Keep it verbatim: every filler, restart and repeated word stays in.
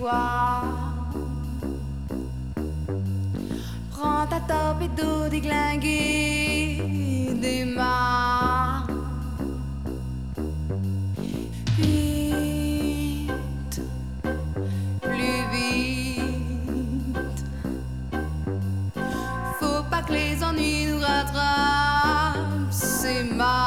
fois. Prends ta torpedo déglinguée, démarre. Vite, plus vite. Faut pas que les ennuis nous rattrapent, c'est mal.